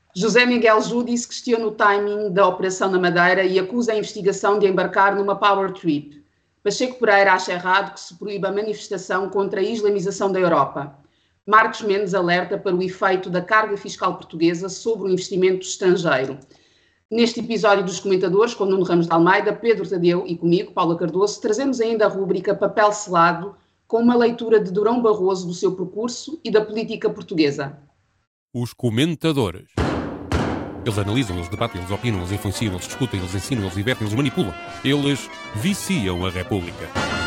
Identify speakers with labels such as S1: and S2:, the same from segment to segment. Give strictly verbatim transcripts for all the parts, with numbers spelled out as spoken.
S1: José Miguel Júdice questiona o timing da operação na Madeira e acusa a investigação de embarcar numa power trip. Pacheco Pereira acha errado que se proíba a manifestação contra a islamização da Europa. Marcos Mendes alerta para o efeito da carga fiscal portuguesa sobre o investimento estrangeiro. Neste episódio dos comentadores, com Nuno Ramos de Almeida, Pedro Tadeu e comigo, Paula Cardoso, trazemos ainda a rúbrica Papel Selado, com uma leitura de Durão Barroso do seu percurso e da política portuguesa.
S2: Os comentadores. Eles analisam, eles debatem, eles opinam, eles influenciam, eles discutem, eles ensinam, eles divertem, eles manipulam. Eles viciam a República.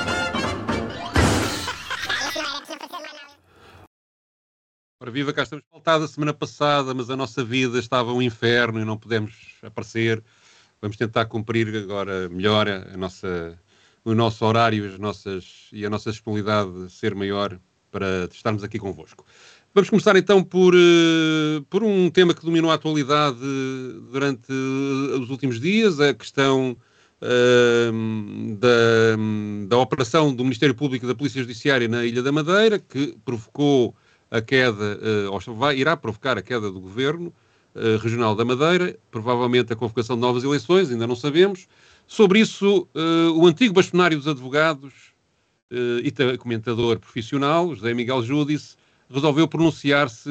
S2: Ora viva, cá estamos faltados a semana passada, mas a nossa vida estava um inferno e não pudemos aparecer. Vamos tentar cumprir agora melhor a nossa, o nosso horário as nossas, e a nossa disponibilidade ser maior para estarmos aqui convosco. Vamos começar então por, uh, por um tema que dominou a atualidade durante os últimos dias, a questão uh, da, da operação do Ministério Público e da Polícia Judiciária na Ilha da Madeira, que provocou a queda, uh, ou vai, irá provocar a queda do Governo uh, Regional da Madeira, provavelmente a convocação de novas eleições, ainda não sabemos. Sobre isso, uh, o antigo bastonário dos advogados uh, e comentador profissional, José Miguel Júdice, resolveu pronunciar-se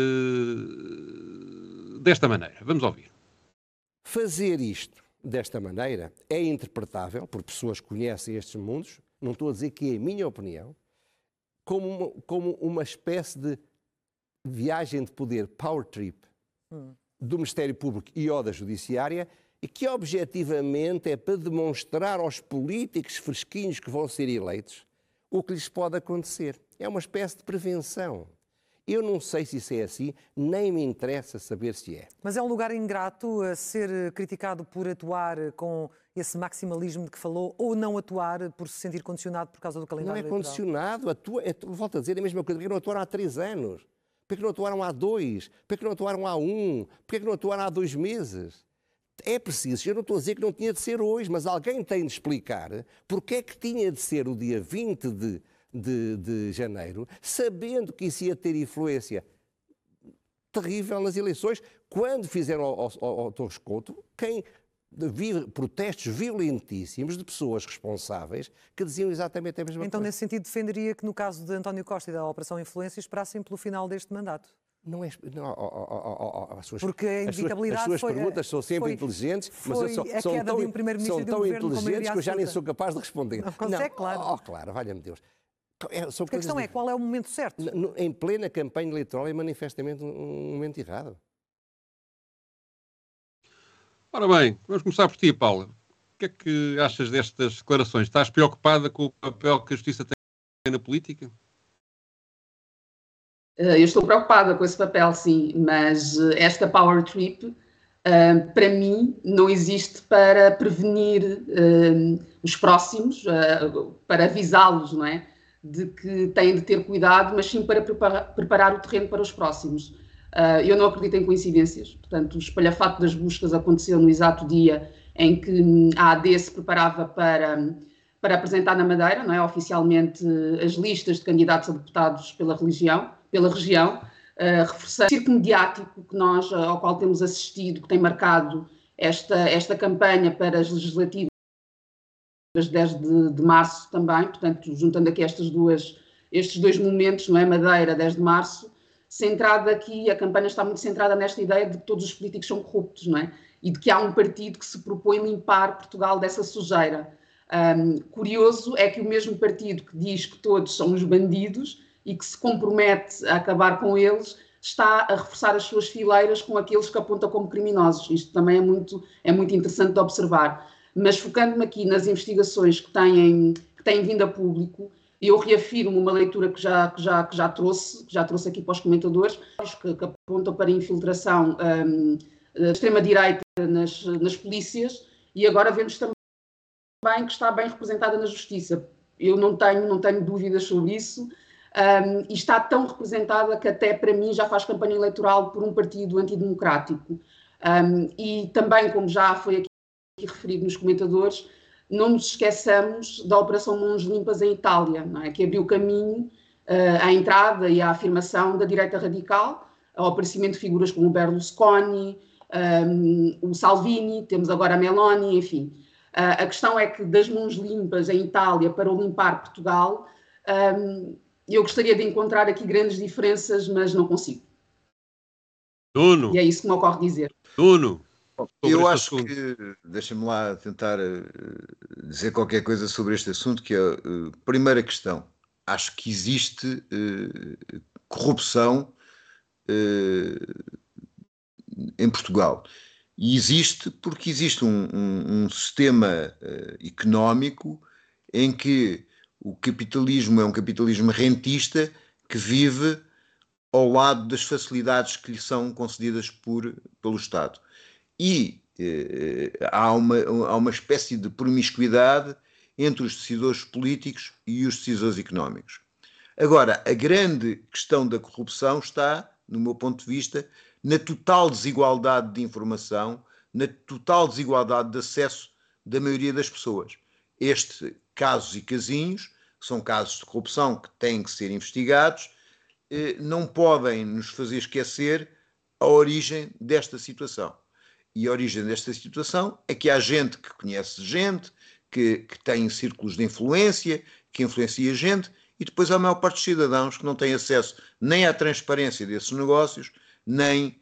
S2: uh, desta maneira. Vamos ouvir.
S3: Fazer isto desta maneira é interpretável, por pessoas que conhecem estes mundos, não estou a dizer que é a minha opinião, como uma, como uma espécie de viagem de poder, power trip, hum. do Ministério Público e ou da Judiciária, e que objetivamente é para demonstrar aos políticos fresquinhos que vão ser eleitos o que lhes pode acontecer. É uma espécie de prevenção. Eu não sei se isso é assim, nem me interessa saber se é.
S4: Mas é um lugar ingrato a ser criticado por atuar com esse maximalismo de que falou, ou não atuar por se sentir condicionado por causa do calendário
S3: eleitoral? Não é
S4: eleitoral.
S3: condicionado. Atua, é, volto a dizer a mesma coisa. Porque não atuaram há três anos? Porque não atuaram há dois? Porque não atuaram há um? Porque não atuaram há dois meses? É preciso, eu não estou a dizer que não tinha de ser hoje, mas alguém tem de explicar porque é que tinha de ser o dia vinte de... De, de janeiro, sabendo que isso ia ter influência terrível nas eleições, quando fizeram ao, ao, ao Torres Couto, quem vive protestos violentíssimos de pessoas responsáveis que diziam exatamente a mesma
S4: então, coisa. Então, nesse sentido, defenderia que no caso de António Costa e da Operação Influência esperassem pelo final deste mandato?
S3: Não é... Não, oh, oh, oh, as suas,
S4: Porque a inevitabilidade
S3: as suas, as suas
S4: foi,
S3: perguntas são sempre
S4: foi,
S3: inteligentes,
S4: foi
S3: mas são,
S4: a
S3: são
S4: queda
S3: tão,
S4: de um primeiro-ministro
S3: são
S4: de um
S3: tão
S4: governo
S3: inteligentes que eu já nem sou capaz de responder.
S4: Não consegue,
S3: não,
S4: claro.
S3: Oh, claro, valha-me Deus. É,
S4: a questão é, qual é o momento certo?
S3: No, em plena campanha eleitoral é manifestamente um, um momento errado.
S2: Ora bem, vamos começar por ti, Paula. O que é que achas destas declarações? Estás preocupada com o papel que a Justiça tem na política?
S1: Eu estou preocupada com esse papel, sim, mas esta power trip, para mim, não existe para prevenir os próximos, para avisá-los, não é? De que têm de ter cuidado, mas sim para preparar, preparar o terreno para os próximos. Uh, eu não acredito em coincidências, portanto, o espalhafato das buscas aconteceu no exato dia em que a A D se preparava para, para apresentar na Madeira, não é, oficialmente, as listas de candidatos a deputados pela, religião, pela região, uh, reforçando o circo mediático que nós, ao qual temos assistido, que tem marcado esta, esta campanha para as legislativas dez de, de março também, portanto, juntando aqui estas duas, estes dois momentos, não é? Madeira, dez de março, centrada aqui, a campanha está muito centrada nesta ideia de que todos os políticos são corruptos, não é? E de que há um partido que se propõe limpar Portugal dessa sujeira. Um, curioso é que o mesmo partido que diz que todos são os bandidos e que se compromete a acabar com eles, está a reforçar as suas fileiras com aqueles que apontam como criminosos. Isto também é muito, é muito interessante de observar. Mas focando-me aqui nas investigações que têm, que têm vindo a público, eu reafirmo uma leitura que já, que já, que já, trouxe, que já trouxe aqui para os comentadores, que, que apontam para a infiltração um, da extrema-direita nas, nas polícias, e agora vemos também que está bem representada na Justiça. Eu não tenho, não tenho dúvidas sobre isso, um, e está tão representada que até para mim já faz campanha eleitoral por um partido antidemocrático. Um, e também, como já foi aqui aqui referido nos comentadores, não nos esqueçamos da Operação Mãos Limpas em Itália, não é? Que abriu caminho uh, à entrada e à afirmação da direita radical, ao aparecimento de figuras como o Berlusconi, um, o Salvini, temos agora a Meloni, enfim. Uh, a questão é que das mãos limpas em Itália para o limpar Portugal, um, eu gostaria de encontrar aqui grandes diferenças, mas não consigo.
S2: Nuno.
S1: E é isso que me ocorre dizer.
S2: Nuno.
S5: Eu acho assunto. que, deixa-me lá tentar dizer qualquer coisa sobre este assunto, que é a primeira questão. Acho que existe uh, corrupção uh, em Portugal. E existe porque existe um, um, um sistema uh, económico em que o capitalismo é um capitalismo rentista que vive ao lado das facilidades que lhe são concedidas por, pelo Estado. E eh, há, uma, há uma espécie de promiscuidade entre os decisores políticos e os decisores económicos. Agora, a grande questão da corrupção está, no meu ponto de vista, na total desigualdade de informação, na total desigualdade de acesso da maioria das pessoas. Estes casos e casinhos, que são casos de corrupção que têm que ser investigados, eh, não podem nos fazer esquecer a origem desta situação. E a origem desta situação é que há gente que conhece gente, que, que tem círculos de influência, que influencia gente, e depois há a maior parte dos cidadãos que não têm acesso nem à transparência desses negócios, nem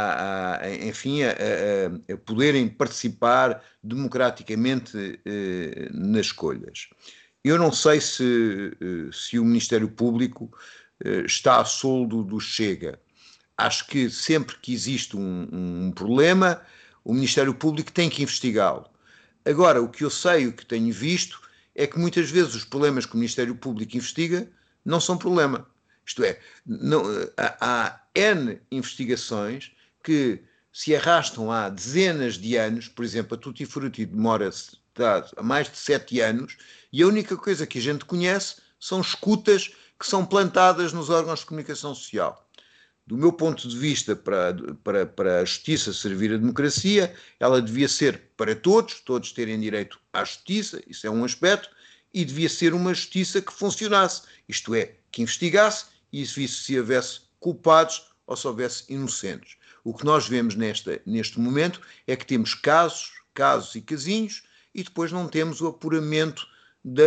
S5: a, a, enfim, a, a, a poderem participar democraticamente eh, nas escolhas. Eu não sei se, se o Ministério Público eh, está a soldo do Chega. Acho que sempre que existe um, um problema, o Ministério Público tem que investigá-lo. Agora, o que eu sei, o que tenho visto, é que muitas vezes os problemas que o Ministério Público investiga não são problema. Isto é, não, há, há N investigações que se arrastam há dezenas de anos. Por exemplo, a Tutti Frutti demora-se há mais de sete anos e a única coisa que a gente conhece são escutas que são plantadas nos órgãos de comunicação social. Do meu ponto de vista, para, para, para a justiça servir a democracia, ela devia ser para todos, todos terem direito à justiça, isso é um aspecto, e devia ser uma justiça que funcionasse, isto é, que investigasse e visse se houvesse culpados ou se houvesse inocentes. O que nós vemos nesta, neste momento é que temos casos, casos e casinhos, e depois não temos o apuramento da,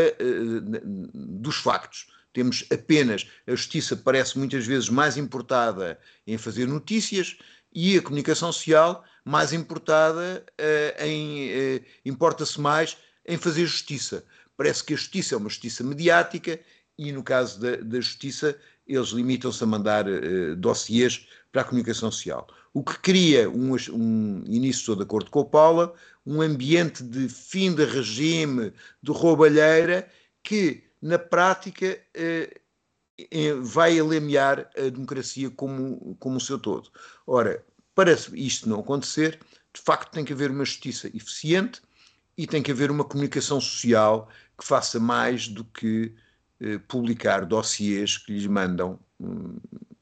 S5: dos factos. Temos apenas, a justiça parece muitas vezes mais importada em fazer notícias e a comunicação social mais importada uh, em, uh, importa-se mais em fazer justiça. Parece que a justiça é uma justiça mediática e no caso da, da justiça eles limitam-se a mandar uh, dossiês para a comunicação social. O que cria, um, um início estou de acordo com a Paula, um ambiente de fim de regime, de roubalheira, que na prática, eh, vai alamear a democracia como, como o seu todo. Ora, para isto não acontecer, de facto tem que haver uma justiça eficiente e tem que haver uma comunicação social que faça mais do que eh, publicar dossiês que lhes mandam hum,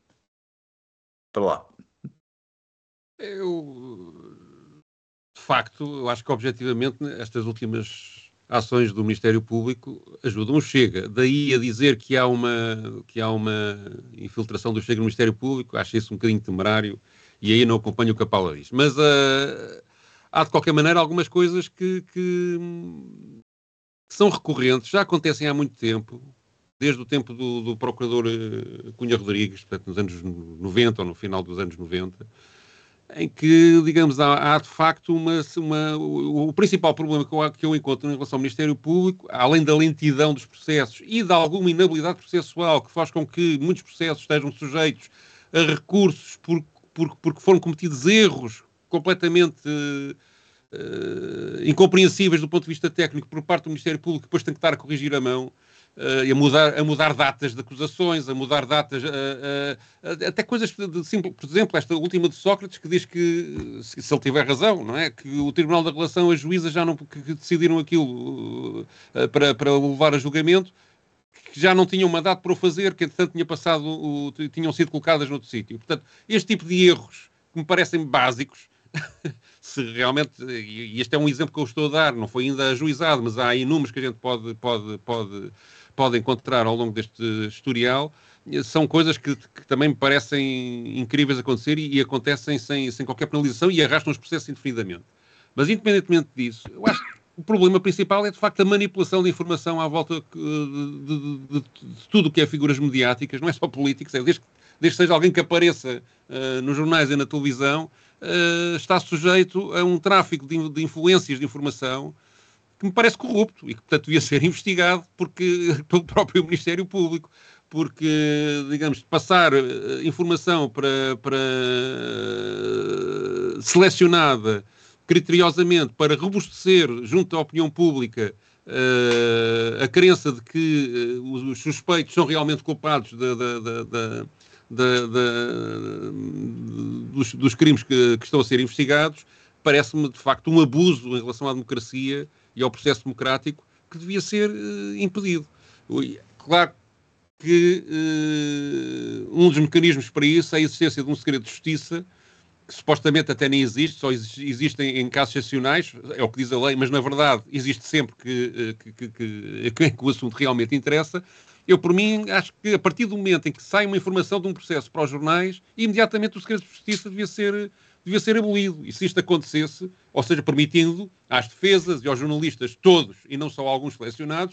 S5: para lá.
S2: Eu, de facto, eu acho que objetivamente estas últimas ações do Ministério Público ajudam o Chega. Daí a dizer que há uma, que há uma infiltração do Chega no Ministério Público, acho isso um bocadinho temerário e aí não acompanho o que a Paula diz. Mas uh, há de qualquer maneira algumas coisas que, que, que são recorrentes, já acontecem há muito tempo, desde o tempo do, do procurador uh, Cunha Rodrigues, portanto nos anos noventa ou no final dos anos noventa, em que, digamos, há, há de facto uma, uma, o, o principal problema que eu, que eu encontro em relação ao Ministério Público, além da lentidão dos processos e de alguma inabilidade processual que faz com que muitos processos estejam sujeitos a recursos por, por, porque foram cometidos erros completamente uh, uh, incompreensíveis do ponto de vista técnico por parte do Ministério Público, que depois tem que estar a corrigir a mão. Uh, a, mudar, a mudar datas de acusações, a mudar datas, uh, uh, uh, até coisas de simples, por exemplo, esta última de Sócrates, que diz que, se, se ele tiver razão, não é? Que o Tribunal da Relação, as juízas já não, que, que decidiram aquilo uh, para, para o levar a julgamento, que já não tinham mandato para o fazer, que entretanto tinha passado, o, tinham sido colocadas noutro sítio. Portanto, este tipo de erros, que me parecem básicos, se realmente, e este é um exemplo que eu estou a dar, não foi ainda ajuizado, mas há inúmeros que a gente pode, pode, pode, pode encontrar ao longo deste historial, são coisas que, que também me parecem incríveis acontecer e, e acontecem sem, sem qualquer penalização e arrastam os processos indefinidamente. Mas, independentemente disso, eu acho que o problema principal é, de facto, a manipulação de informação à volta de, de, de, de tudo o que é figuras mediáticas, não é só políticos, é desde, desde que seja alguém que apareça uh, nos jornais e na televisão, uh, está sujeito a um tráfico de, de influências de informação que me parece corrupto e que, portanto, devia ser investigado porque, pelo próprio Ministério Público. Porque, digamos, passar uh, informação para, para uh, selecionada criteriosamente para robustecer junto à opinião pública uh, a crença de que uh, os suspeitos são realmente culpados de, de, de, de, de, de, dos, dos crimes que, que estão a ser investigados, parece-me, de facto, um abuso em relação à democracia e ao processo democrático que devia ser uh, impedido. Claro que uh, um dos mecanismos para isso é a existência de um segredo de justiça que supostamente até nem existe, só existe em casos excepcionais, é o que diz a lei, mas na verdade existe sempre que, que, que, que, que o assunto realmente interessa. Eu, por mim, acho que a partir do momento em que sai uma informação de um processo para os jornais, imediatamente o segredo de justiça devia ser, devia ser abolido. E se isto acontecesse, ou seja, permitindo às defesas e aos jornalistas todos, e não só alguns selecionados,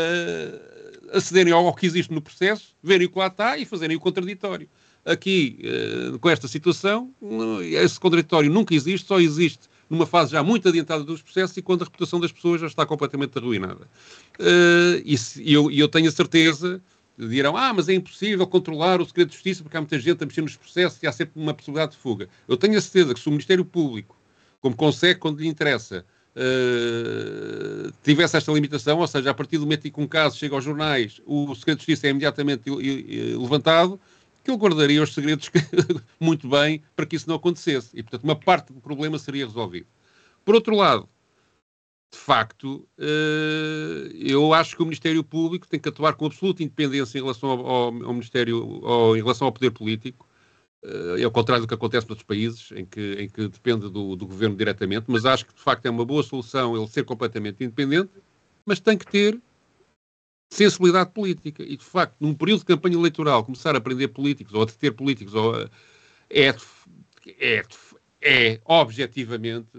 S2: uh, acederem ao que existe no processo, verem o que lá está e fazerem o contraditório. Aqui, uh, com esta situação, esse contraditório nunca existe, só existe numa fase já muito adiantada dos processos e quando a reputação das pessoas já está completamente arruinada. Uh, e se, eu, eu tenho a certeza, dirão, ah, mas é impossível controlar o segredo de justiça porque há muita gente a mexer nos processos e há sempre uma possibilidade de fuga. Eu tenho a certeza que se o Ministério Público, como consegue quando lhe interessa, uh, tivesse esta limitação, ou seja, a partir do momento em que um caso chega aos jornais, o segredo de justiça é imediatamente levantado, que ele guardaria os segredos muito bem para que isso não acontecesse. E, portanto, uma parte do problema seria resolvida. Por outro lado, de facto, eu acho que o Ministério Público tem que atuar com absoluta independência em relação ao, ao, ao Ministério, ao, em relação ao poder político. É ao contrário do que acontece noutros países, em que, em que depende do, do governo diretamente, mas acho que, de facto, é uma boa solução ele ser completamente independente, mas tem que ter sensibilidade política. E, de facto, num período de campanha eleitoral, começar a prender políticos ou a deter políticos ou a, é, é, é objetivamente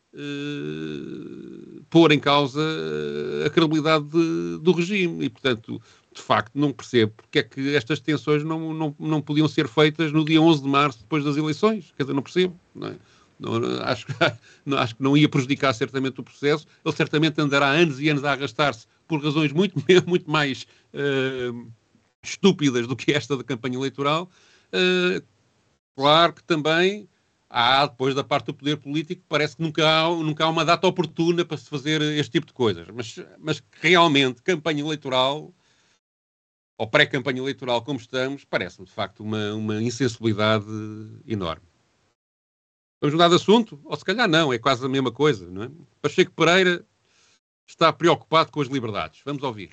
S2: uh, pôr em causa a credibilidade de, do regime. E, portanto, de facto, não percebo porque é que estas detenções não, não, não podiam ser feitas no dia onze de março, depois das eleições. Quer dizer, não percebo. Não é? Não, acho, não, acho que não ia prejudicar certamente o processo. Ele certamente andará anos e anos a arrastar-se por razões muito, muito mais uh, estúpidas do que esta da campanha eleitoral. Uh, claro que também há, depois da parte do poder político, parece que nunca há, nunca há uma data oportuna para se fazer este tipo de coisas. Mas, mas realmente, campanha eleitoral, ou pré-campanha eleitoral como estamos, parece-me, de facto, uma, uma insensibilidade enorme. Vamos mudar de assunto? Ou se calhar não, é quase a mesma coisa, não é? Pacheco Pereira está preocupado com as liberdades. Vamos ouvir.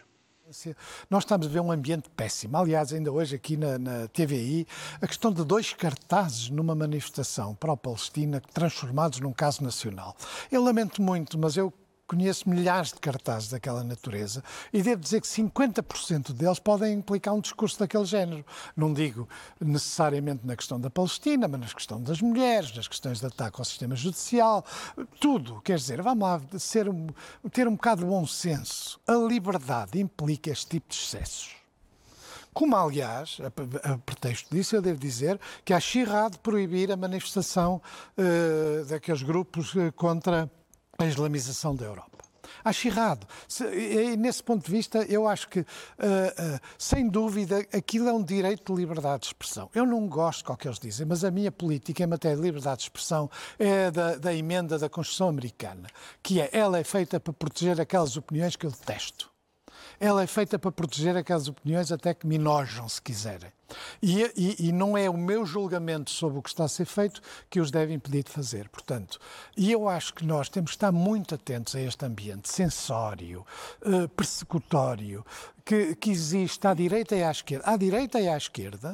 S6: Nós estamos a ver um ambiente péssimo. Aliás, ainda hoje aqui na, na T V I, a questão de dois cartazes numa manifestação pró-Palestina transformados num caso nacional. Eu lamento muito, mas eu conheço milhares de cartazes daquela natureza e devo dizer que cinquenta por cento deles podem implicar um discurso daquele género. Não digo necessariamente na questão da Palestina, mas na questão das mulheres, nas questões de ataque ao sistema judicial, tudo. Quer dizer, vamos lá ser um, ter um bocado de bom senso. A liberdade implica este tipo de excessos. Como, aliás, a, a pretexto disso, eu devo dizer que acho errado proibir a manifestação uh, daqueles grupos uh, contra a islamização da Europa. Acho errado. E, nesse ponto de vista, eu acho que, uh, uh, sem dúvida, aquilo é um direito de liberdade de expressão. Eu não gosto do que eles dizem, mas a minha política em matéria de liberdade de expressão é da, da emenda da Constituição Americana, que é, ela é feita para proteger aquelas opiniões que eu detesto. Ela é feita para proteger aquelas opiniões até que me enojam, se quiserem. E, e, e não é o meu julgamento sobre o que está a ser feito que os deve impedir de fazer. Portanto, e eu acho que nós temos que estar muito atentos a este ambiente censório, uh, persecutório, que, que existe à direita e à esquerda. À direita e à esquerda,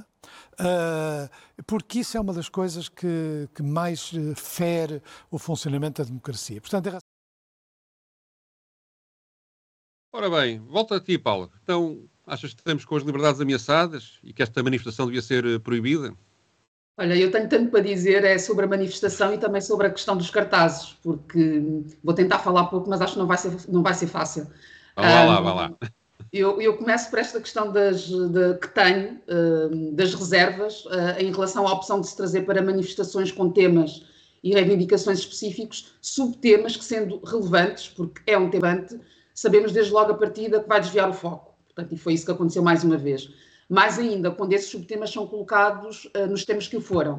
S6: uh, porque isso é uma das coisas que, que mais uh, fere o funcionamento da democracia. Portanto, é...
S2: Ora bem, volta a ti, Paulo. Então, Achas que estamos com as liberdades ameaçadas e que esta manifestação devia ser proibida?
S1: Olha, eu tenho tanto para dizer é sobre a manifestação e também sobre a questão dos cartazes, porque vou tentar falar pouco, mas acho que não vai ser, não vai ser fácil.
S2: Vá lá, vá lá.
S1: Eu, eu começo por esta questão das, de, que tenho, uh, das reservas, uh, em relação à opção de se trazer para manifestações com temas e reivindicações específicos, subtemas que, sendo relevantes, porque é um tema relevante, sabemos desde logo a partida que vai desviar o foco. Portanto, e foi isso que aconteceu mais uma vez. Mais ainda, quando esses subtemas são colocados uh, nos temas que o foram.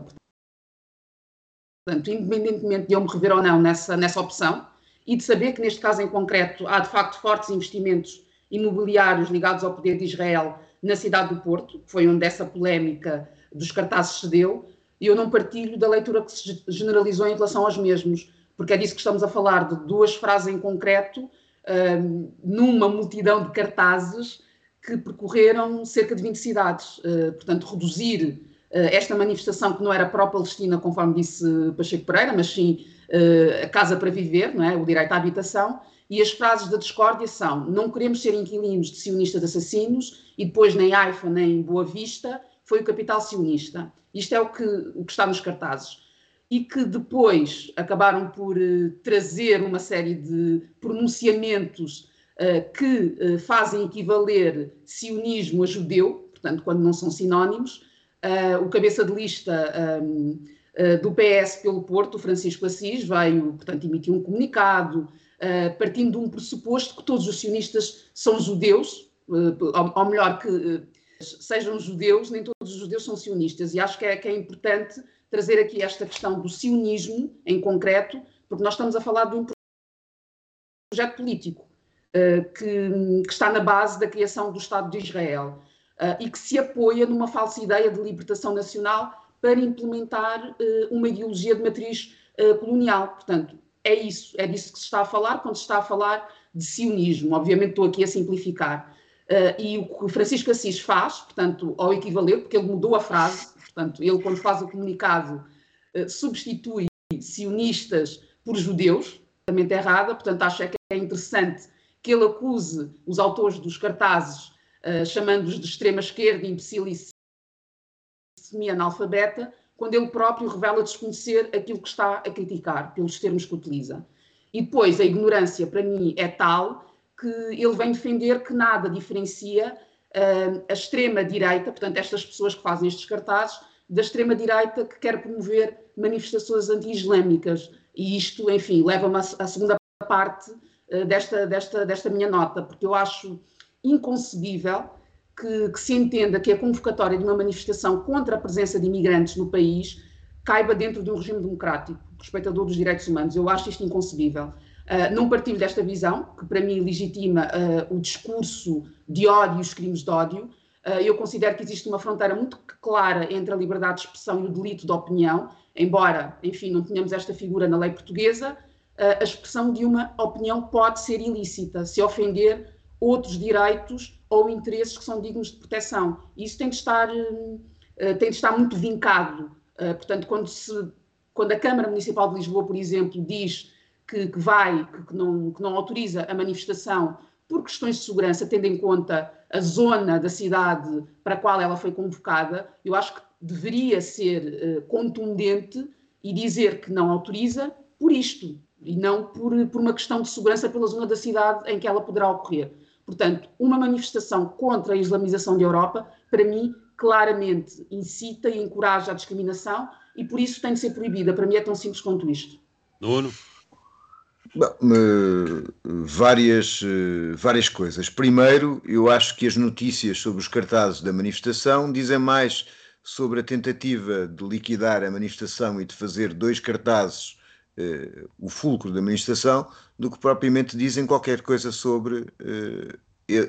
S1: Portanto, independentemente de eu me rever ou não nessa, nessa opção, e de saber que neste caso em concreto há de facto fortes investimentos imobiliários ligados ao poder de Israel na cidade do Porto, que foi onde essa polémica dos cartazes se deu, e eu não partilho da leitura que se generalizou em relação aos mesmos, porque é disso que estamos a falar, de duas frases em concreto, um, numa multidão de cartazes que percorreram cerca de vinte cidades. Uh, portanto, reduzir uh, esta manifestação, que não era pró-Palestina, conforme disse Pacheco Pereira, mas sim uh, a casa para viver, não é? O direito à habitação, e as frases da discórdia são: não queremos ser inquilinos de sionistas assassinos, e depois nem Haifa nem Boa Vista foi o capital sionista. Isto é o que, o que está nos cartazes. E que depois acabaram por uh, trazer uma série de pronunciamentos uh, que uh, fazem equivaler sionismo a judeu, portanto, quando não são sinónimos. Uh, o cabeça de lista um, uh, do P S pelo Porto, o Francisco Assis, veio, portanto, emitir um comunicado, Uh, partindo de um pressuposto que todos os sionistas são judeus, uh, ou, ou melhor, que uh, sejam judeus, nem todos os judeus são sionistas, e acho que é, que é importante trazer aqui esta questão do sionismo em concreto, porque nós estamos a falar de um projeto político uh, que, que está na base da criação do Estado de Israel uh, e que se apoia numa falsa ideia de libertação nacional para implementar uh, uma ideologia de matriz uh, colonial. Portanto, é isso, é disso que se está a falar quando se está a falar de sionismo. Obviamente estou aqui a simplificar. Uh, e o que o Francisco Assis faz, portanto, ao equivaler, porque ele mudou a frase, portanto, ele quando faz o comunicado uh, substitui sionistas por judeus, totalmente errada, portanto acho é que é interessante que ele acuse os autores dos cartazes, uh, chamando-os de extrema esquerda, imbecil e semi-analfabeta, quando ele próprio revela desconhecer aquilo que está a criticar, pelos termos que utiliza. E depois a ignorância, para mim, é tal que ele vem defender que nada diferencia uh, a extrema-direita, portanto, estas pessoas que fazem estes cartazes, da extrema-direita que quer promover manifestações anti-islâmicas. E isto, enfim, leva-me à segunda parte uh, desta, desta, desta minha nota, porque eu acho inconcebível Que, que se entenda que a convocatória de uma manifestação contra a presença de imigrantes no país caiba dentro de um regime democrático, respeitador dos direitos humanos. Eu acho isto inconcebível. Uh, não partilho desta visão, que para mim legitima uh, o discurso de ódio e os crimes de ódio. Uh, eu considero que existe uma fronteira muito clara entre a liberdade de expressão e o delito de opinião, embora, enfim, não tenhamos esta figura na lei portuguesa. Uh, a expressão de uma opinião pode ser ilícita, se ofender outros direitos ou interesses que são dignos de proteção. E isso tem de estar, uh, tem de estar muito vincado. Uh, portanto, quando, se, quando a Câmara Municipal de Lisboa, por exemplo, diz que, que vai, que, que, não, que não autoriza a manifestação por questões de segurança, tendo em conta a zona da cidade para a qual ela foi convocada, eu acho que deveria ser uh, contundente e dizer que não autoriza por isto, e não por, por uma questão de segurança pela zona da cidade em que ela poderá ocorrer. Portanto, uma manifestação contra a islamização da Europa, para mim, claramente incita e encoraja a discriminação e por isso tem de ser proibida. Para mim é tão simples quanto isto.
S2: Nuno?
S5: Bom, várias, várias coisas. Primeiro, eu acho que as notícias sobre os cartazes da manifestação dizem mais sobre a tentativa de liquidar a manifestação e de fazer dois cartazes Uh, o fulcro da manifestação, do que propriamente dizem qualquer coisa sobre uh,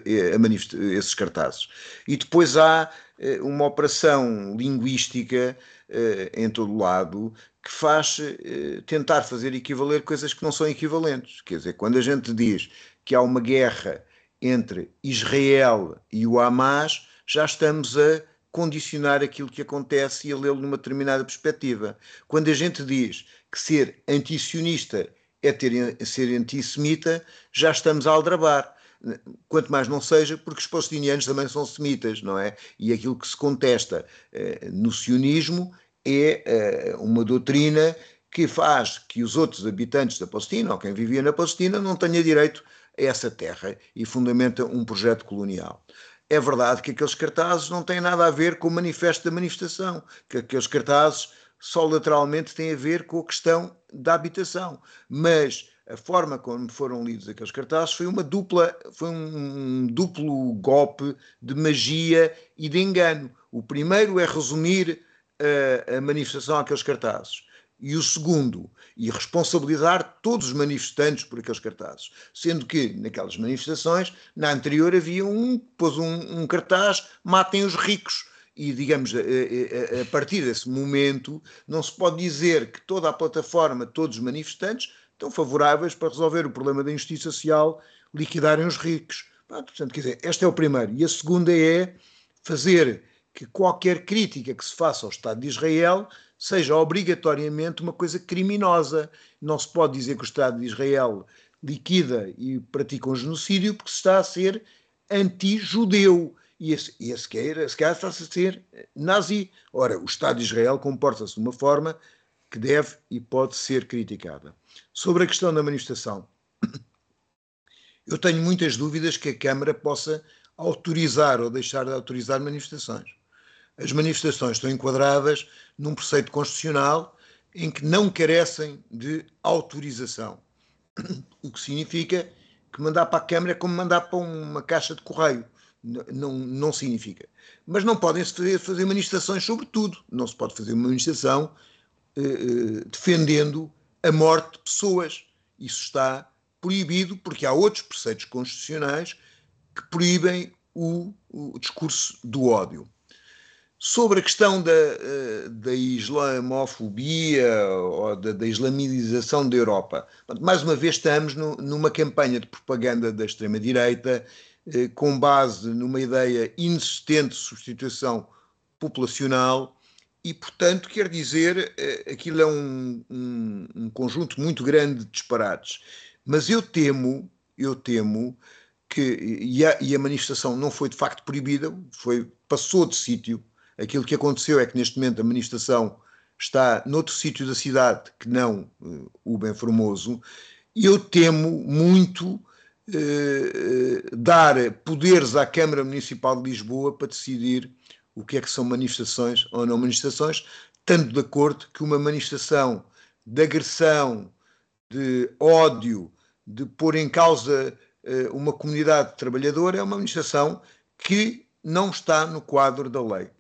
S5: a esses cartazes. E depois há uh, uma operação linguística uh, em todo o lado que faz uh, tentar fazer equivaler coisas que não são equivalentes. Quer dizer, quando a gente diz que há uma guerra entre Israel e o Hamas, já estamos a condicionar aquilo que acontece e a lê-lo numa determinada perspectiva. Quando a gente diz que ser anti-sionista é ter, ser antissemita, já estamos a aldrabar. quanto mais não seja, porque os palestinianos também são semitas, não é? E aquilo que se contesta eh, no sionismo é eh, uma doutrina que faz que os outros habitantes da Palestina, ou quem vivia na Palestina, não tenha direito a essa terra e fundamenta um projeto colonial. É verdade que aqueles cartazes não têm nada a ver com o manifesto da manifestação, que aqueles cartazes só lateralmente têm a ver com a questão da habitação, mas a forma como foram lidos aqueles cartazes foi uma dupla, foi um duplo golpe de magia e de engano. O primeiro é resumir a, a manifestação àqueles cartazes. E o segundo, e responsabilizar todos os manifestantes por aqueles cartazes. Sendo que, naquelas manifestações, na anterior havia um, pôs um, um cartaz, matem os ricos. E, digamos, a, a, a partir desse momento, não se pode dizer que toda a plataforma, todos os manifestantes, estão favoráveis para resolver o problema da injustiça social, liquidarem os ricos. Portanto, quer dizer, este é o primeiro. E a segunda é fazer que qualquer crítica que se faça ao Estado de Israel seja obrigatoriamente uma coisa criminosa. Não se pode dizer que o Estado de Israel liquida e pratica um genocídio porque se está a ser anti-judeu. E esse, esse quer, se calhar está-se a ser nazi. Ora, o Estado de Israel comporta-se de uma forma que deve e pode ser criticada. Sobre a questão da manifestação, eu tenho muitas dúvidas que a Câmara possa autorizar ou deixar de autorizar manifestações. As manifestações estão enquadradas num preceito constitucional em que não carecem de autorização. O que significa que mandar para a Câmara é como mandar para uma caixa de correio. Não, não significa. Mas não podem-se fazer, fazer manifestações sobre tudo. Não se pode fazer uma manifestação eh, defendendo a morte de pessoas. Isso está proibido porque há outros preceitos constitucionais que proíbem o, o discurso do ódio. Sobre a questão da, da islamofobia ou da, da islamização da Europa, mais uma vez estamos no, numa campanha de propaganda da extrema-direita eh, com base numa ideia inexistente de substituição populacional e, portanto, quer dizer, eh, aquilo é um, um, um conjunto muito grande de disparates. Mas eu temo, eu temo que, e a, e a manifestação não foi de facto proibida, foi, passou de sítio. Aquilo que aconteceu é que neste momento a manifestação está noutro sítio da cidade que não uh, o Bem Formoso, e eu temo muito uh, dar poderes à Câmara Municipal de Lisboa para decidir o que é que são manifestações ou não manifestações, tanto de acordo que uma manifestação de agressão, de ódio, de pôr em causa uh, uma comunidade trabalhadora é uma manifestação que não está no quadro da lei.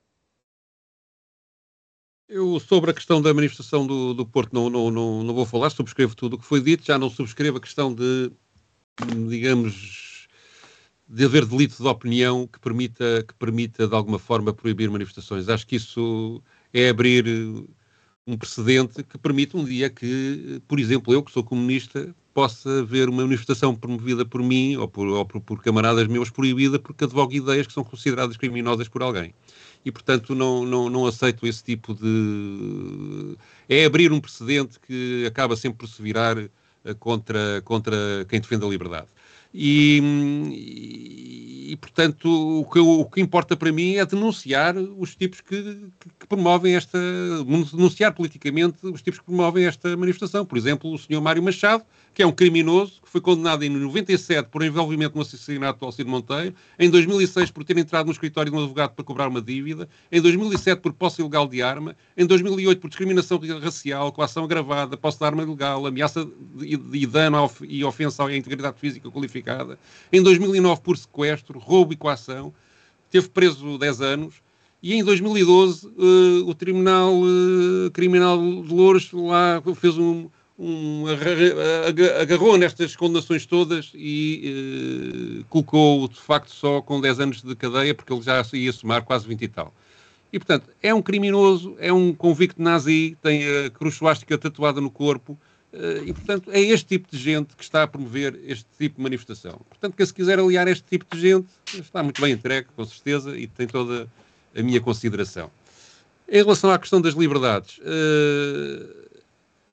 S2: Eu, sobre a questão da manifestação do, do Porto, não, não, não, não vou falar, subscrevo tudo o que foi dito, já não subscrevo a questão de, digamos, de haver delito de opinião que permita, que permita, de alguma forma, proibir manifestações. Acho que isso é abrir um precedente que permite um dia que, por exemplo, eu, que sou comunista, possa ver uma manifestação promovida por mim ou por, ou por, por camaradas meus proibida porque advogo ideias que são consideradas criminosas por alguém. E, portanto, não, não, não aceito esse tipo de... É abrir um precedente que acaba sempre por se virar contra, contra quem defende a liberdade. E, e, e portanto, o que, o que importa para mim é denunciar os tipos que, que, que promovem esta... Denunciar politicamente os tipos que promovem esta manifestação. Por exemplo, o senhor Mário Machado, que é um criminoso, que foi condenado em noventa e sete por envolvimento no assassinato de Alcide Monteiro, em dois mil e seis por ter entrado no escritório de um advogado para cobrar uma dívida, em dois mil e sete por posse ilegal de arma, em dois mil e oito por discriminação racial, coação agravada, posse de arma ilegal, ameaça de, de dano e ofensa à integridade física qualificada, em dois mil e nove por sequestro, roubo e coação, teve preso dez anos, e em dois mil e doze uh, o Tribunal uh, Criminal de Loures lá fez um Um, agarrou nestas condenações todas e uh, colocou de facto só com dez anos de cadeia, porque ele já ia somar quase vinte e tal. E, portanto, é um criminoso, é um convicto nazi, tem a cruz suástica tatuada no corpo, uh, e, portanto, é este tipo de gente que está a promover este tipo de manifestação. Portanto, que se quiser aliar este tipo de gente, está muito bem entregue, com certeza, e tem toda a minha consideração. Em relação à questão das liberdades... Uh,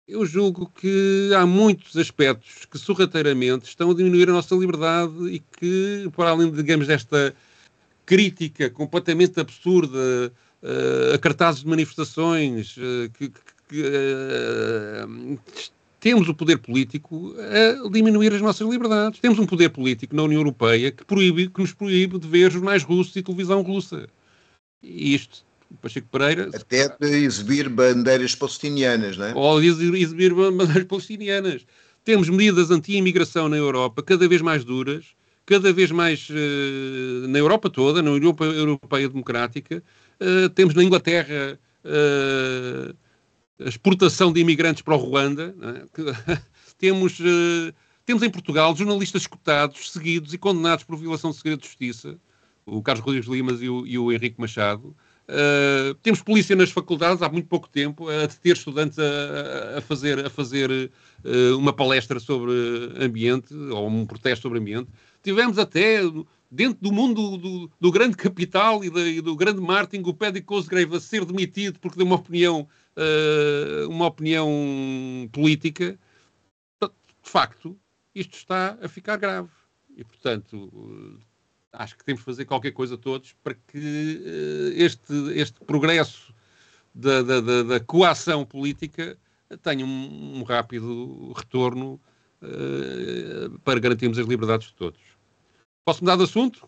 S2: Eu julgo que há muitos aspectos que sorrateiramente estão a diminuir a nossa liberdade e que, para além, digamos, desta crítica completamente absurda uh, a cartazes de manifestações, uh, que, que, que uh, temos o poder político a diminuir as nossas liberdades. Temos um poder político na União Europeia que, proíbe, que nos proíbe de ver jornais russos e televisão russa. E isto, Pacheco Pereira...
S5: Até de exibir bandeiras palestinianas, não é?
S2: Ou de exibir bandeiras palestinianas. Temos medidas anti-imigração na Europa cada vez mais duras, cada vez mais uh, na Europa toda, na União Europeia Democrática. Uh, temos na Inglaterra... Uh, a exportação de imigrantes para o Ruanda. É? temos, uh, temos em Portugal jornalistas escutados, seguidos e condenados por violação de segredo de justiça, o Carlos Rodrigues Limas e o, e o Henrique Machado. Uh, temos polícia nas faculdades há muito pouco tempo a deter estudantes a, a fazer, a fazer uh, uma palestra sobre ambiente, ou um protesto sobre ambiente. Tivemos até, dentro do mundo do, do grande capital e, de, e do grande marketing, o Paddy Cosgrave a ser demitido porque deu uma opinião Uh, uma opinião política. De facto, isto está a ficar grave. E, portanto, uh, acho que temos de fazer qualquer coisa todos para que uh, este, este progresso da, da, da, da coação política tenha um, um rápido retorno uh, para garantirmos as liberdades de todos. Posso mudar de assunto?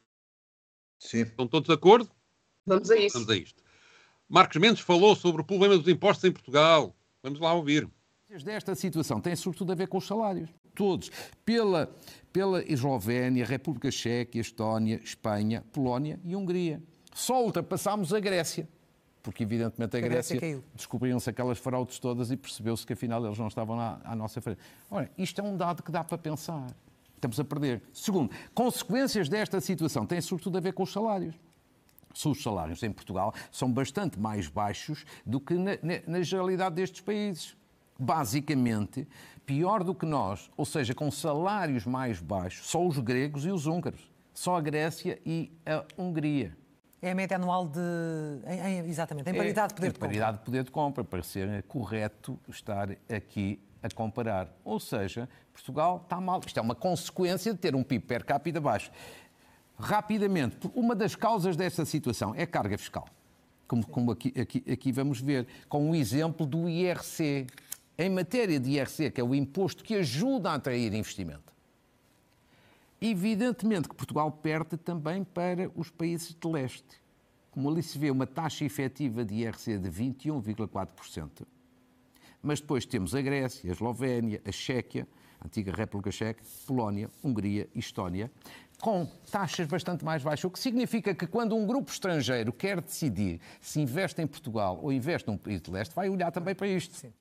S5: Sim.
S2: Estão todos de acordo?
S1: Vamos a isso.
S2: Vamos a isto. Marcos Mendes falou sobre o problema dos impostos em Portugal. Vamos lá ouvir.
S7: Desta situação tem sobretudo a ver com os salários. Todos. Pela, pela Eslovénia, República Checa, Estónia, Espanha, Polónia e Hungria. Só ultrapassámos a Grécia. Porque, evidentemente, a Grécia, Grécia descobriram-se aquelas fraudes todas e percebeu-se que, afinal, eles não estavam lá à nossa frente. Ora, isto é um dado que dá para pensar. Estamos a perder. Segundo, consequências desta situação têm sobretudo a ver com os salários. Os salários em Portugal são bastante mais baixos do que na, na, na generalidade destes países. Basicamente, pior do que nós, ou seja, com salários mais baixos, só os gregos e os húngaros. Só a Grécia e a Hungria.
S4: É a média anual de... Em, em, exatamente, em paridade de poder de compra.
S7: Em paridade de poder de compra, para ser correto estar aqui a comparar. Ou seja, Portugal está mal. Isto é uma consequência de ter um P I B per capita baixo. Rapidamente, uma das causas desta situação é a carga fiscal, como, como aqui, aqui, aqui vamos ver, com o exemplo do I R C. Em matéria de I R C, que é o imposto que ajuda a atrair investimento, evidentemente que Portugal perde também para os países de leste. Como ali se vê uma taxa efetiva de I R C de vinte e um vírgula quatro por cento, mas depois temos a Grécia, a Eslovénia, a Chequia, a antiga República Checa, Polónia, Hungria e Estónia, com taxas bastante mais baixas, o que significa que quando um grupo estrangeiro quer decidir se investe em Portugal ou investe num país de leste, vai olhar também para isto. Sim.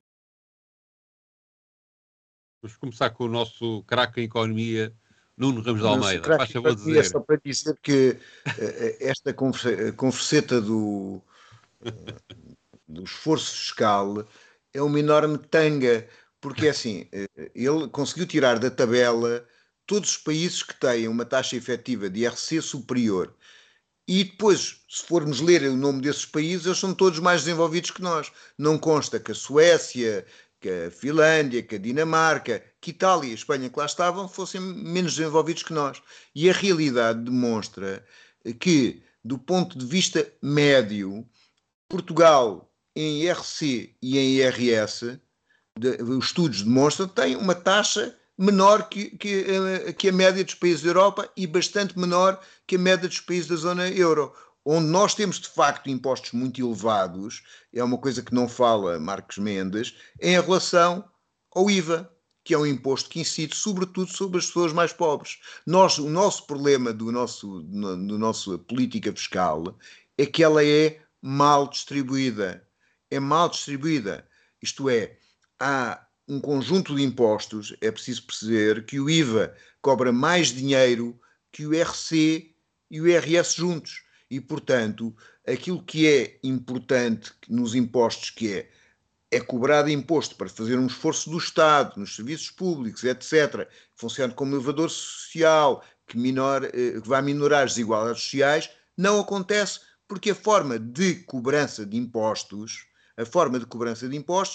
S2: Vamos começar com o nosso craque em economia, Nuno Ramos de Almeida.
S5: Faz favor dizer. É só para dizer que uh, esta converseta do, uh, do esforço fiscal é uma enorme tanga, porque assim, uh, ele conseguiu tirar da tabela todos os países que têm uma taxa efetiva de I R C superior. E depois, se formos ler o nome desses países, eles são todos mais desenvolvidos que nós. Não consta que a Suécia, que a Finlândia, que a Dinamarca, que a Itália e a Espanha que lá estavam fossem menos desenvolvidos que nós. E a realidade demonstra que, do ponto de vista médio, Portugal em I R C e em I R S, de, os estudos demonstram, tem uma taxa menor que, que, que a média dos países da Europa e bastante menor que a média dos países da zona euro. Onde nós temos, de facto, impostos muito elevados, é uma coisa que não fala Marcos Mendes, em relação ao I V A, que é um imposto que incide sobretudo sobre as pessoas mais pobres. Nós, o nosso problema do nosso, do nosso política fiscal é que ela é mal distribuída. É mal distribuída. Isto é, há um conjunto de impostos, é preciso perceber que o I V A cobra mais dinheiro que o I R C e o I R S juntos. E, portanto, aquilo que é importante nos impostos, que é, é cobrado imposto para fazer um esforço do Estado, nos serviços públicos, etcétera, que funciona como elevador social, que, minor, que vai minorar as desigualdades sociais, não acontece porque a forma de cobrança de impostos, a forma de cobrança de impostos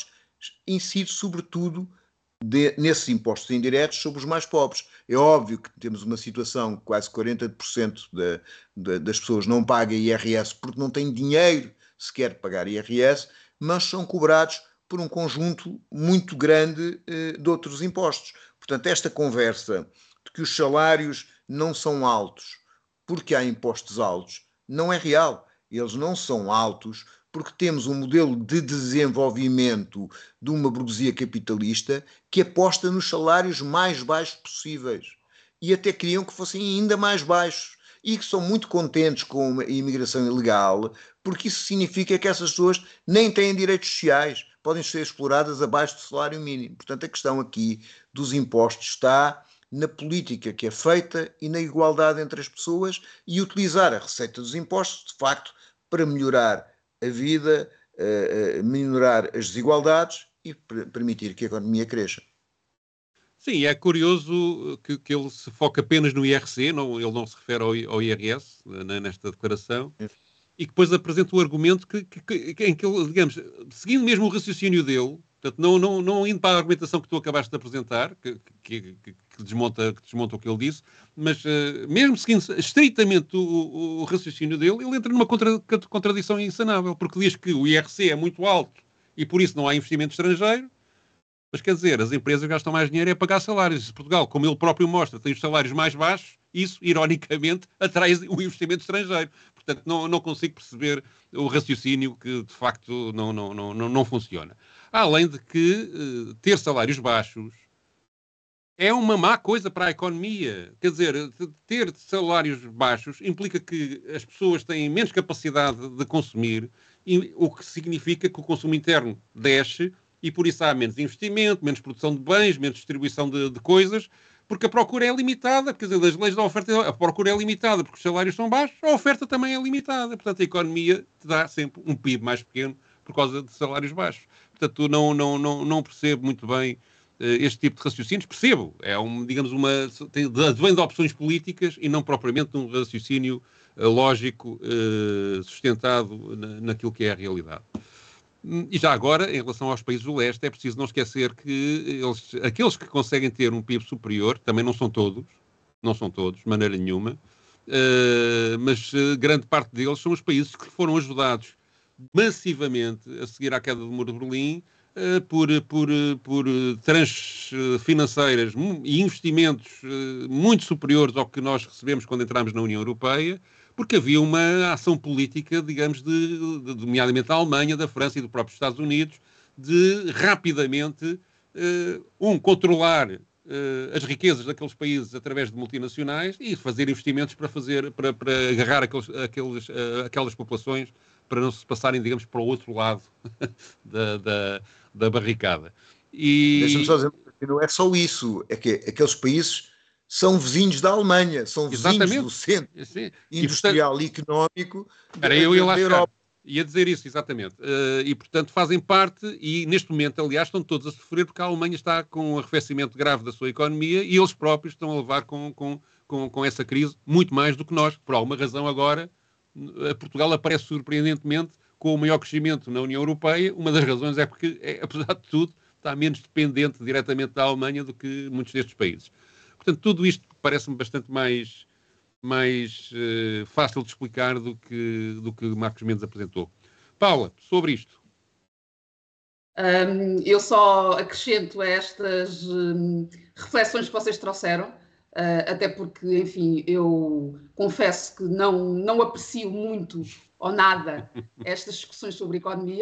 S5: incide sobretudo de, nesses impostos indiretos sobre os mais pobres. É óbvio que temos uma situação que quase quarenta por cento da, da, das pessoas não paga I R S porque não têm dinheiro sequer de pagar I R S, mas são cobrados por um conjunto muito grande eh, de outros impostos. Portanto, esta conversa de que os salários não são altos porque há impostos altos não é real. Eles não são altos porque temos um modelo de desenvolvimento de uma burguesia capitalista que aposta nos salários mais baixos possíveis. E até queriam que fossem ainda mais baixos. E que são muito contentes com a imigração ilegal, porque isso significa que essas pessoas nem têm direitos sociais, podem ser exploradas abaixo do salário mínimo. Portanto, a questão aqui dos impostos está na política que é feita e na igualdade entre as pessoas e utilizar a receita dos impostos, de facto, para melhorar a vida, uh, uh, minorar as desigualdades e permitir que a economia cresça.
S2: Sim, é curioso que, que ele se foca apenas no I R C, não, ele não se refere ao, ao I R S né, nesta declaração, é. E que depois apresenta o argumento que, que, que, em que ele, digamos, seguindo mesmo o raciocínio dele, portanto, não, não, não indo para a argumentação que tu acabaste de apresentar, que, que, que, que, desmonta, que desmonta o que ele disse, mas uh, mesmo seguindo estritamente o, o, o raciocínio dele, ele entra numa contra, contradição insanável, porque diz que o I R C é muito alto e por isso não há investimento estrangeiro. Mas quer dizer, as empresas gastam mais dinheiro é pagar salários. Portugal, como ele próprio mostra, tem os salários mais baixos, isso, ironicamente, atrai o investimento estrangeiro. Portanto, não, não consigo perceber o raciocínio que, de facto, não, não, não, não funciona. Além de que uh, ter salários baixos é uma má coisa para a economia. Quer dizer, ter salários baixos implica que as pessoas têm menos capacidade de consumir, e, o que significa que o consumo interno desce, e por isso há menos investimento, menos produção de bens, menos distribuição de, de coisas, porque a procura é limitada, quer dizer, das leis da oferta, a procura é limitada porque os salários são baixos, a oferta também é limitada. Portanto, a economia te dá sempre um P I B mais pequeno por causa de salários baixos. Portanto, não, não, não, não percebo muito bem uh, este tipo de raciocínios. Percebo, é um, digamos, uma, tem, vem de opções políticas e não propriamente de um raciocínio uh, lógico uh, sustentado na, naquilo que é a realidade. E já agora, em relação aos países do leste, é preciso não esquecer que eles, aqueles que conseguem ter um P I B superior, também não são todos, não são todos, de maneira nenhuma, uh, mas uh, grande parte deles são os países que foram ajudados massivamente a seguir à queda do Muro de Berlim uh, por, por, por tranches financeiras e investimentos uh, muito superiores ao que nós recebemos quando entramos na União Europeia, porque havia uma ação política, digamos, de, de, nomeadamente da Alemanha, da França e dos próprios Estados Unidos, de rapidamente, uh, um, controlar uh, as riquezas daqueles países através de multinacionais e fazer investimentos para, fazer, para, para agarrar aqueles, aqueles, uh, aquelas populações para não se passarem, digamos, para o outro lado da, da, da barricada. E...
S5: Deixa-me só dizer, não é só isso, é que aqueles países são vizinhos da Alemanha, são vizinhos Exatamente. do centro Sim. industrial e, portanto, e económico
S2: da, eu ia lá da Europa. Ia dizer isso, exatamente. Uh, e, portanto, fazem parte, e neste momento, aliás, estão todos a sofrer porque a Alemanha está com um arrefecimento grave da sua economia e eles próprios estão a levar com, com, com, com essa crise muito mais do que nós. Por alguma razão, agora, Portugal aparece surpreendentemente com o maior crescimento na União Europeia. Uma das razões é porque, é, apesar de tudo, está menos dependente diretamente da Alemanha do que muitos destes países. Portanto, tudo isto parece-me bastante mais, mais uh, fácil de explicar do que, do que Marcos Mendes apresentou. Paula, sobre isto.
S1: Um, eu só acrescento a estas um, reflexões que vocês trouxeram, uh, até porque, enfim, eu confesso que não, não aprecio muito ou nada estas discussões sobre economia.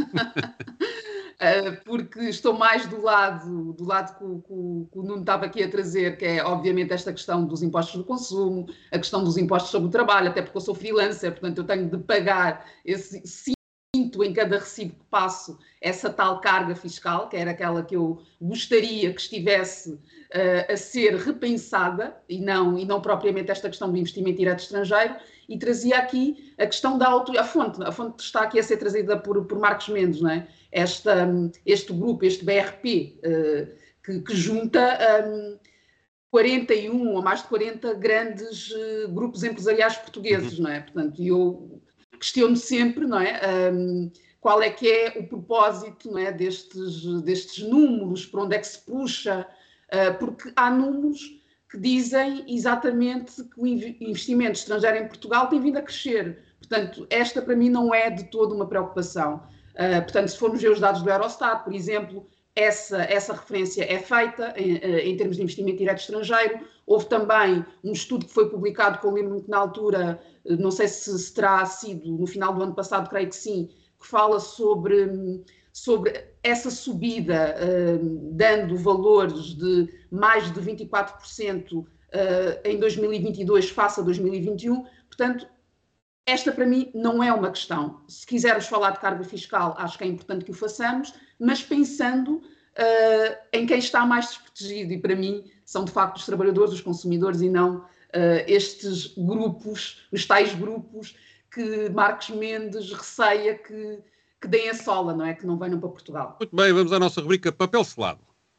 S1: Uh, porque estou mais do lado, do lado que o, que, o, que o Nuno estava aqui a trazer, que é, obviamente, esta questão dos impostos do consumo, a questão dos impostos sobre o trabalho, até porque eu sou freelancer, portanto, eu tenho de pagar esse sinto em cada recibo que passo essa tal carga fiscal, que era aquela que eu gostaria que estivesse uh, a ser repensada, e não, e não propriamente esta questão do investimento direto estrangeiro, e trazia aqui a questão da auto... a fonte, a fonte que está aqui a ser trazida por, por Marcos Mendes, não é? Esta, este grupo, este B R P, uh, que, que junta um, quarenta e um ou mais de quarenta grandes uh, grupos empresariais portugueses, não é? Portanto, eu questiono sempre, não é? Um, qual é que é o propósito, não é, destes, destes números, para onde é que se puxa, uh, porque há números que dizem exatamente que o investimento estrangeiro em Portugal tem vindo a crescer. Portanto, esta para mim não é de toda uma preocupação. Uh, portanto, se formos ver os dados do Eurostat, por exemplo, essa, essa referência é feita em, em termos de investimento direto estrangeiro. Houve também um estudo que foi publicado, que eu lembro-me que na altura, não sei se, se terá sido no final do ano passado, creio que sim, que fala sobre, sobre essa subida, uh, dando valores de mais de vinte e quatro por cento uh, em dois mil e vinte e dois face a dois mil e vinte e um. Portanto, esta para mim não é uma questão. Se quisermos falar de carga fiscal, acho que é importante que o façamos, mas pensando uh, em quem está mais desprotegido, e para mim são de facto os trabalhadores, os consumidores, e não uh, estes grupos, os tais grupos que Marcos Mendes receia que, que deem a sola, não é? Que não venham para Portugal.
S2: Muito bem, vamos à nossa rubrica Papel Selado.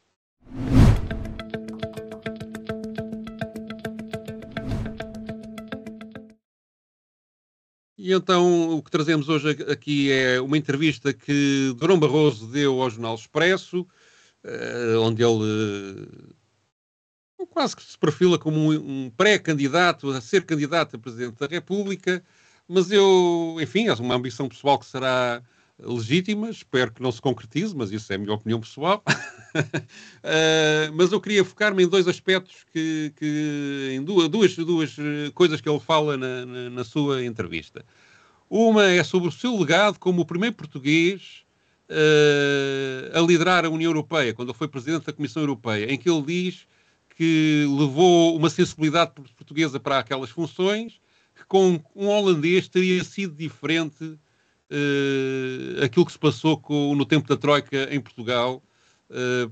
S2: E então o que trazemos hoje aqui é uma entrevista que Durão Barroso deu ao Jornal Expresso, onde ele quase que se perfila como um pré-candidato a ser candidato a Presidente da República, mas eu, enfim, é uma ambição pessoal que será legítima, espero que não se concretize, mas isso é a minha opinião pessoal. uh, mas eu queria focar-me em dois aspectos, que, que, em duas, duas, duas coisas que ele fala na, na, na sua entrevista. Uma é sobre o seu legado como o primeiro português uh, a liderar a União Europeia, quando ele foi Presidente da Comissão Europeia, em que ele diz que levou uma sensibilidade portuguesa para aquelas funções, que com um holandês teria sido diferente Uh, aquilo que se passou com, no tempo da Troika em Portugal, uh,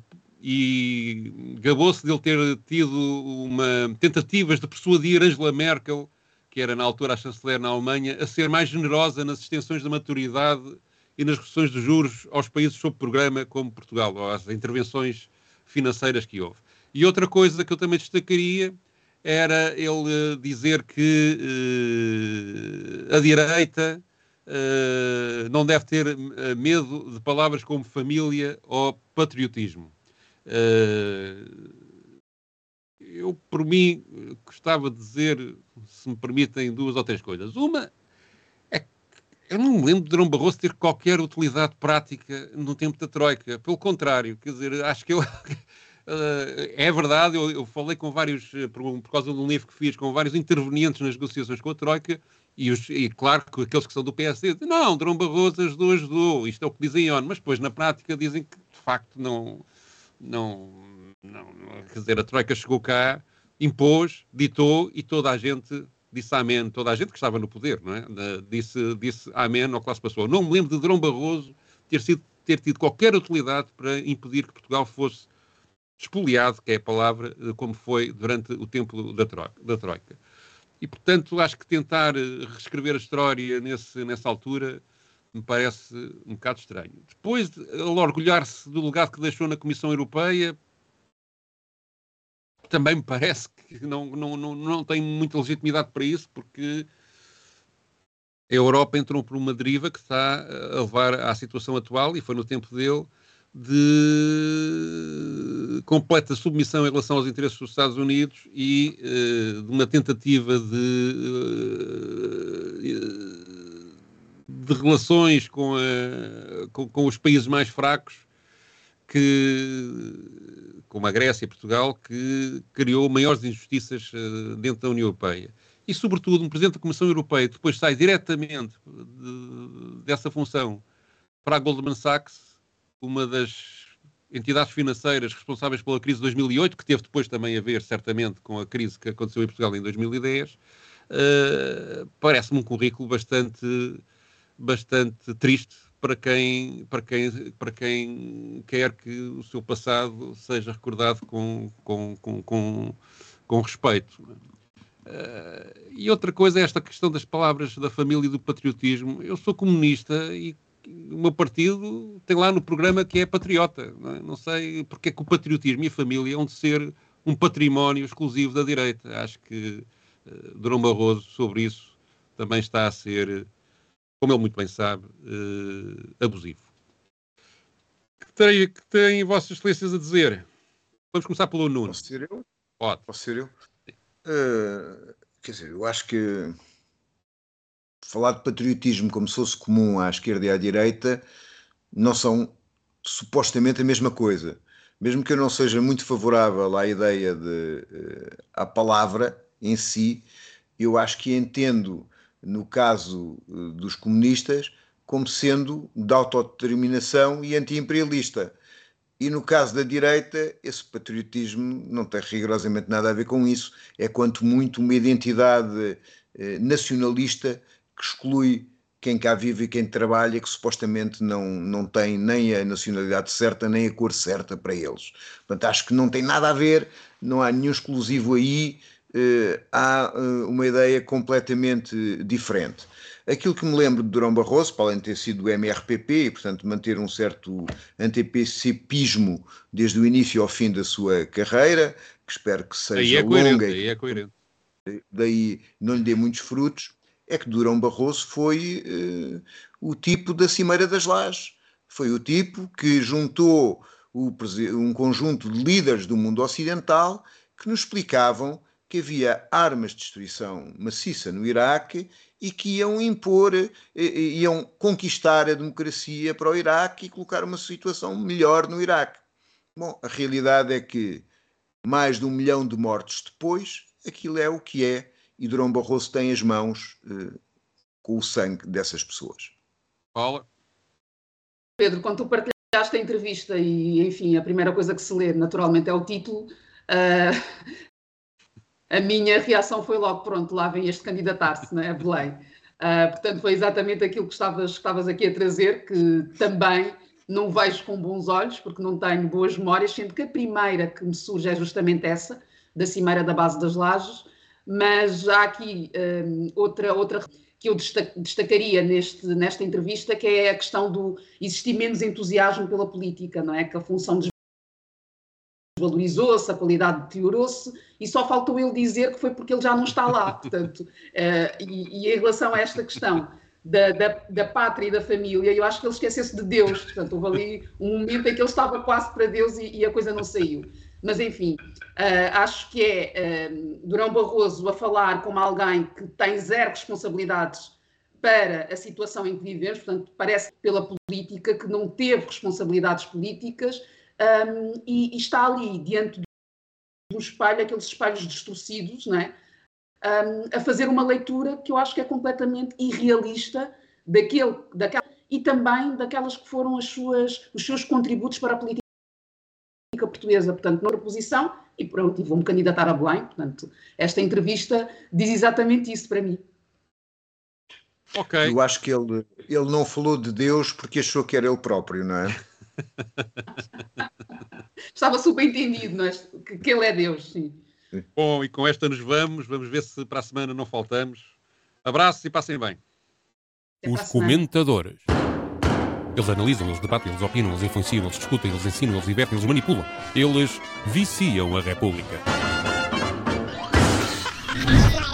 S2: e gabou-se dele ter tido uma tentativas de persuadir Angela Merkel, que era na altura a chanceler na Alemanha, a ser mais generosa nas extensões da maturidade e nas reduções de juros aos países sob programa como Portugal, ou às intervenções financeiras que houve. E outra coisa que eu também destacaria era ele dizer que uh, a direita Uh, não deve ter uh, medo de palavras como família ou patriotismo. Uh, eu, por mim, gostava de dizer, se me permitem, duas ou três coisas. Uma é que eu não me lembro de Durão Barroso ter qualquer utilidade prática no tempo da Troika. Pelo contrário, quer dizer, acho que eu... Uh, é verdade, eu, eu falei com vários, por, por causa de um livro que fiz, com vários intervenientes nas negociações com a Troika, e, os, e claro que aqueles que são do P S D dizem, não, Durão Barroso ajudou, ajudou, isto é o que dizem on, mas depois na prática dizem que de facto não, não, não, quer dizer, a Troika chegou cá, impôs, ditou e toda a gente disse amém, toda a gente que estava no poder, não é? Disse, disse amém ao que lá se passou. Não me lembro de Durão Barroso ter, sido, ter tido qualquer utilidade para impedir que Portugal fosse espoliado, que é a palavra, como foi durante o tempo da Troika. Da troika. E, portanto, acho que tentar reescrever a história nesse, nessa altura me parece um bocado estranho. Depois, ele orgulhar-se do legado que deixou na Comissão Europeia, também me parece que não, não, não, não tem muita legitimidade para isso, porque a Europa entrou por uma deriva que está a levar à situação atual, e foi no tempo dele, de completa submissão em relação aos interesses dos Estados Unidos e uh, de uma tentativa de, uh, de relações com, a, com, com os países mais fracos, que, como a Grécia e Portugal, que criou maiores injustiças uh, dentro da União Europeia. E, sobretudo, um Presidente da Comissão Europeia depois sai diretamente de, dessa função para a Goldman Sachs, uma das entidades financeiras responsáveis pela crise de dois mil e oito, que teve depois também a ver, certamente, com a crise que aconteceu em Portugal em dois mil e dez, uh, parece-me um currículo bastante, bastante triste para quem, para, quem, para quem quer que o seu passado seja recordado com, com, com, com, com respeito. Uh, e outra coisa é esta questão das palavras da família e do patriotismo. Eu sou comunista e o meu partido tem lá no programa que é patriota. Não, é? Não sei porque é que o patriotismo e a família hão de ser um património exclusivo da direita. Acho que uh, Durão Barroso, sobre isso, também está a ser como ele muito bem sabe, uh, abusivo. Que tem, que tem Vossas Excelências a dizer? Vamos começar pelo Nuno.
S5: Posso ser eu?
S2: Pode.
S5: Posso ser eu? Uh, quer dizer, eu acho que falar de patriotismo como se fosse comum à esquerda e à direita não são supostamente a mesma coisa. Mesmo que eu não seja muito favorável à ideia de uh, à palavra em si, eu acho que entendo, no caso uh, dos comunistas, como sendo de autodeterminação e anti-imperialista. E no caso da direita, esse patriotismo não tem rigorosamente nada a ver com isso. É quanto muito uma identidade eh, nacionalista que exclui quem cá vive e quem trabalha, que supostamente não, não tem nem a nacionalidade certa, nem a cor certa para eles. Portanto, acho que não tem nada a ver, não há nenhum exclusivo aí, eh, há eh, uma ideia completamente diferente. Aquilo que me lembro de Durão Barroso, para além de ter sido do M R P P e, portanto, manter um certo anti-P C Pismo desde o início ao fim da sua carreira, que espero que seja
S2: aí é
S5: longa
S2: coerente,
S5: e
S2: aí é coerente.
S5: daí não lhe dê muitos frutos, é que Durão Barroso foi uh, o tipo da Cimeira das Lajes. Foi o tipo que juntou o, um conjunto de líderes do mundo ocidental que nos explicavam que havia armas de destruição maciça no Iraque e que iam impor, iam conquistar a democracia para o Iraque e colocar uma situação melhor no Iraque. Bom, a realidade é que mais de um milhão de mortos depois, aquilo é o que é, e Durão Barroso tem as mãos eh, com o sangue dessas pessoas.
S2: Paula?
S1: Pedro, quando tu partilhaste a entrevista e, enfim, a primeira coisa que se lê naturalmente é o título, uh, a minha reação foi logo, pronto, lá vem este candidatar-se, não é? A Belém. Uh, portanto, foi exatamente aquilo que estavas, que estavas aqui a trazer, que também não vejo com bons olhos, porque não tenho boas memórias, sendo que a primeira que me surge é justamente essa, da Cimeira da Base das Lajes, mas há aqui um, outra, outra que eu destacaria neste, nesta entrevista, que é a questão do existir menos entusiasmo pela política, não é? Que a função desvalorizou-se, a qualidade deteriorou-se, e só faltou ele dizer que foi porque ele já não está lá. Portanto, uh, e, e em relação a esta questão da, da, da pátria e da família, eu acho que ele esqueceu-se de Deus. Portanto, houve ali um momento em que ele estava quase para Deus e, e a coisa não saiu. Mas, enfim, uh, acho que é uh, Durão Barroso a falar como alguém que tem zero responsabilidades para a situação em que vivemos, portanto, parece pela política que não teve responsabilidades políticas um, e, e está ali, diante do espelho, aqueles espelhos distorcidos, não é? Um, a fazer uma leitura que eu acho que é completamente irrealista daquele, daquela, e também daquelas que foram as suas, os seus contributos para a política portuguesa, portanto, na oposição, e pronto, e vou-me candidatar a Belém, portanto, esta entrevista diz exatamente isso para mim.
S2: Ok.
S5: Eu acho que ele, ele não falou de Deus porque achou que era ele próprio, não é?
S1: Estava subentendido, não é? que, que ele é Deus, sim.
S2: Bom, e com esta nos vamos, vamos ver se para a semana não faltamos. Abraços e passem bem.
S8: Os comentadores. Eles analisam, eles debatem, eles opinam, eles influenciam, eles discutem, eles ensinam, eles divertem, eles manipulam. Eles viciam a República.